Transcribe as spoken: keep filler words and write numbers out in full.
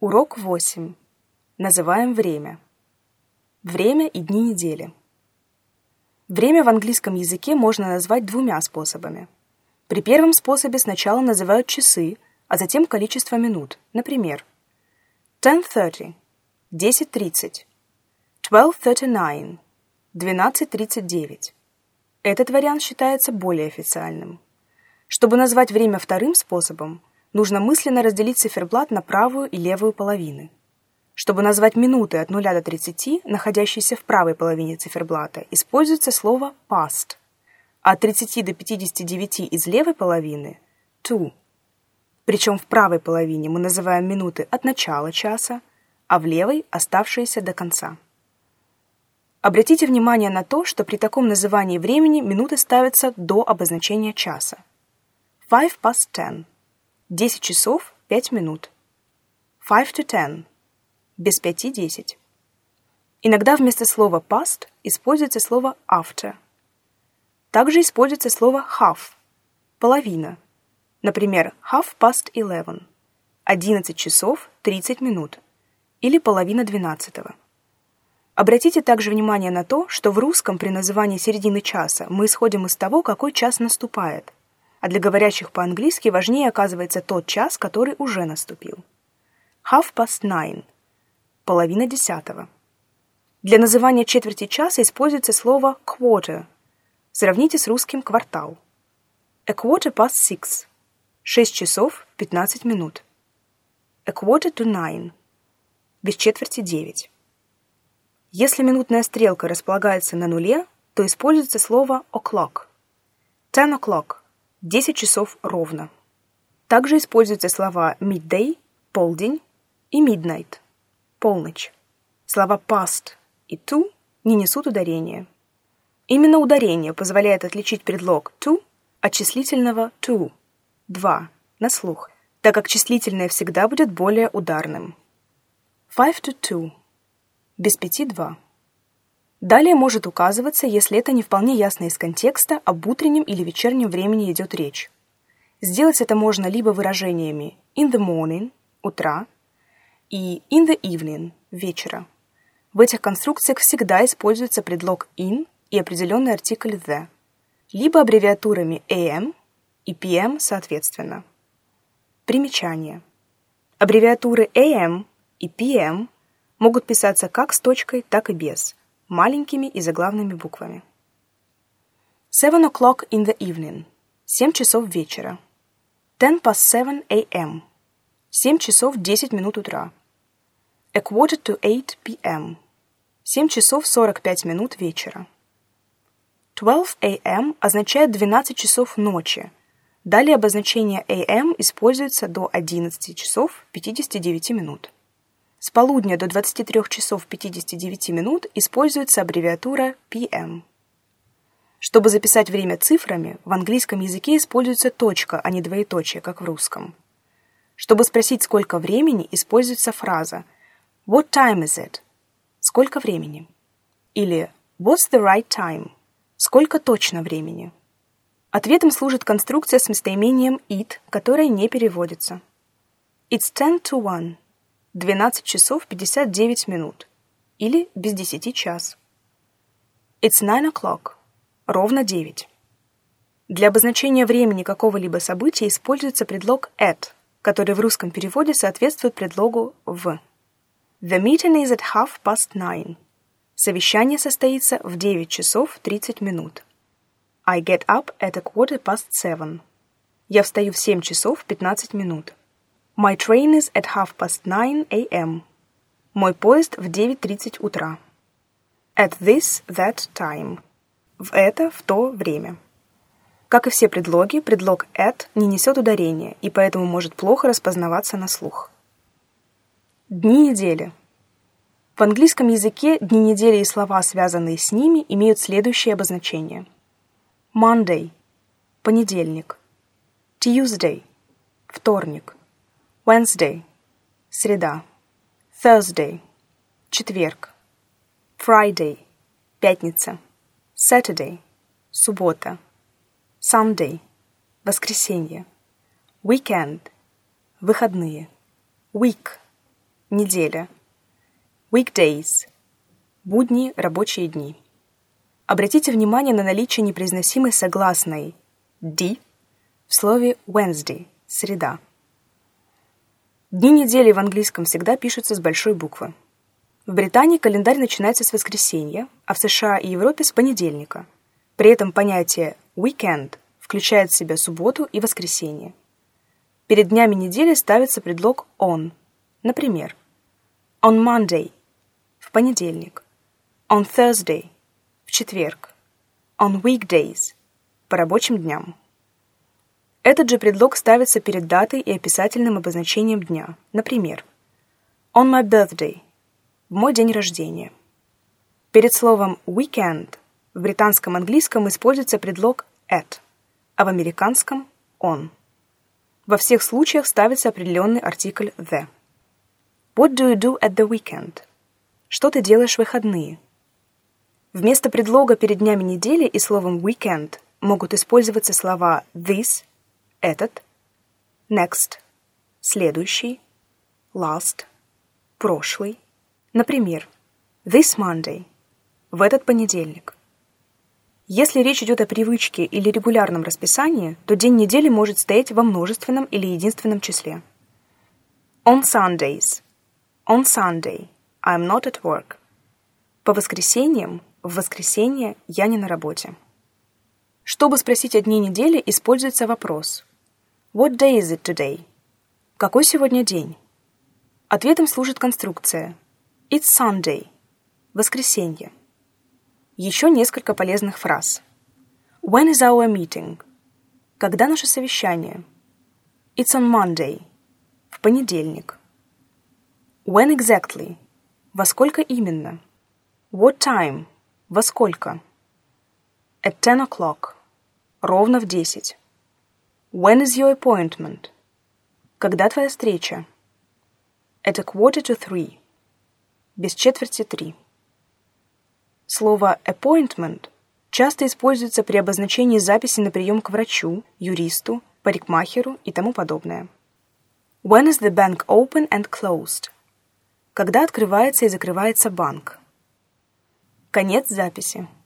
Урок восемь. Называем время. Время и дни недели. Время в английском языке можно назвать двумя способами. При первом способе сначала называют часы, а затем количество минут. Например, ten thirty – десять тридцать, twelve thirty-nine – двенадцать тридцать девять. Этот вариант считается более официальным. Чтобы назвать время вторым способом, нужно мысленно разделить циферблат на правую и левую половины. Чтобы назвать минуты от нуля до тридцати, находящиеся в правой половине циферблата, используется слово past, а от тридцати до пятидесяти девяти из левой половины – to. Причем в правой половине мы называем минуты от начала часа, а в левой – оставшиеся до конца. Обратите внимание на то, что при таком назывании времени минуты ставятся до обозначения часа. Five past ten. Десять часов пять минут. Five to ten. Без пяти десять. Иногда вместо слова past используется слово after. Также используется слово half. Половина. Например, half past eleven. Одиннадцать часов тридцать минут. Или половина двенадцатого. Обратите также внимание на то, что в русском при назывании середины часа мы исходим из того, какой час наступает. А для говорящих по-английски важнее оказывается тот час, который уже наступил. Half past nine. Половина десятого. Для называния четверти часа используется слово quarter. Сравните с русским квартал. A quarter past six. Шесть часов пятнадцать минут. A quarter to nine. Без четверти девять. Если минутная стрелка располагается на нуле, то используется слово o'clock. Ten o'clock. десять часов ровно. Также используются слова midday – полдень и midnight – полночь. Слова past и to не несут ударения. Именно ударение позволяет отличить предлог to от числительного two – два на слух, так как числительное всегда будет более ударным. Five to two – без пяти два. Далее может указываться, если это не вполне ясно из контекста, об утреннем или вечернем времени идет речь. Сделать это можно либо выражениями in the morning – утра и in the evening – вечера. В этих конструкциях всегда используется предлог in и определенный артикль the, либо аббревиатурами эй эм и пи эм соответственно. Примечание. Аббревиатуры эй эм и пи эм могут писаться как с точкой, так и без, маленькими и заглавными буквами. Seven o'clock in the evening. Семь часов вечера. Ten past seven a.m. Семь часов десять минут утра. A quarter to eight p.m. Семь часов сорок пять минут вечера. Twelve a.m. означает двенадцать часов ночи. Далее обозначение эй эм используется до одиннадцати часов пятидесяти девяти минут. С полудня до двадцати трёх часов пятидесяти девяти минут используется аббревиатура пи эм. Чтобы записать время цифрами, в английском языке используется точка, а не двоеточие, как в русском. Чтобы спросить, сколько времени, используется фраза What time is it? Сколько времени? Или What's the right time? Сколько точно времени? Ответом служит конструкция с местоимением it, которая не переводится. It's ten to one. двенадцать часов пятьдесят девять минут. Или без десяти час. It's nine o'clock. Ровно девять. Для обозначения времени какого-либо события используется предлог at, который в русском переводе соответствует предлогу в. The meeting is at half past nine. Совещание состоится в девять часов тридцать минут. I get up at a quarter past seven. Я встаю в семь часов пятнадцать минут. My train is at half past nine a.m. Мой поезд в девять тридцать утра. At this, that time. В это, в то время. Как и все предлоги, предлог at не несет ударения и поэтому может плохо распознаваться на слух. Дни недели. В английском языке дни недели и слова, связанные с ними, имеют следующее обозначение. Monday – понедельник. Tuesday – вторник. Wednesday – среда. Thursday – четверг. Friday – пятница. Saturday – суббота. Sunday – воскресенье. Weekend – выходные. Week – неделя. Weekdays – будни, рабочие дни. Обратите внимание на наличие непроизносимой согласной «d» в слове Wednesday – среда. Дни недели в английском всегда пишутся с большой буквы. В Британии календарь начинается с воскресенья, а в США и Европе с понедельника. При этом понятие weekend включает в себя субботу и воскресенье. Перед днями недели ставится предлог on. Например, on Monday – в понедельник, on Thursday – в четверг, on weekdays – по рабочим дням. Этот же предлог ставится перед датой и описательным обозначением дня. Например, on my birthday – в мой день рождения. Перед словом weekend в британском английском используется предлог at, а в американском on. Во всех случаях ставится определенный артикль the. What do you do at the weekend? Что ты делаешь в выходные? Вместо предлога перед днями недели и словом weekend могут использоваться слова this – этот, next – следующий, last – прошлый. Например, this Monday – в этот понедельник. Если речь идет о привычке или регулярном расписании, то день недели может стоять во множественном или единственном числе. On Sundays – on Sunday – I'm not at work. По воскресеньям – в воскресенье я не на работе. Чтобы спросить о дне недели, используется вопрос What day is it today? Какой сегодня день? Ответом служит конструкция It's Sunday. Воскресенье. Еще несколько полезных фраз. When is our meeting? Когда наше совещание? It's on Monday. В понедельник. When exactly? Во сколько именно? What time? Во сколько? At ten o'clock. Ровно в десять. When is your appointment? Когда твоя встреча? At a quarter to three. Без четверти три. Слово appointment часто используется при обозначении записи на прием к врачу, юристу, парикмахеру и тому подобное. When is the bank open and closed? Когда открывается и закрывается банк? Конец записи.